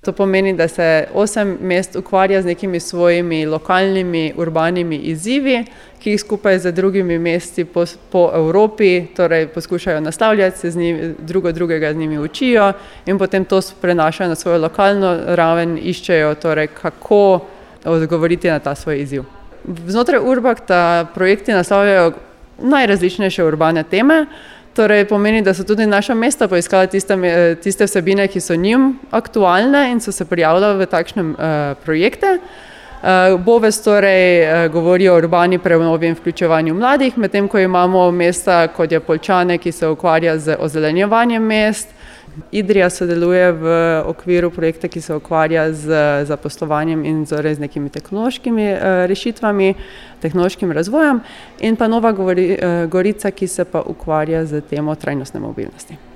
To pomeni, da se 8 mest ukvarja z nekimi svojimi lokalnimi urbanimi izzivi, ki jih skupaj z drugimi mesti po Evropi, torej poskušajo naslavljati, se z njimi, drugega z njimi učijo in potem to prenašajo na svojo lokalno raven, iščejo torej, kako odgovoriti na ta svoj izziv. Znotraj Urbakta projekti naslavljajo najrazličnejše urbane teme, torej pomeni, da so tudi naša mesta poiskala tiste vsebine, ki so njim aktualne in so se prijavile v takšne projekte. Boves torej govori o urbani prenovi in vključevanju mladih, medtem ko imamo mesta, kot je Poljčane, ki se ukvarja z ozelenjevanjem mest. Idrija sodeluje v okviru projekta, ki se ukvarja z zaposlovanjem in z nekimi tehnološkimi rešitvami, tehnološkim razvojem, in pa Nova Gorica, ki se pa ukvarja z temo trajnostne mobilnosti.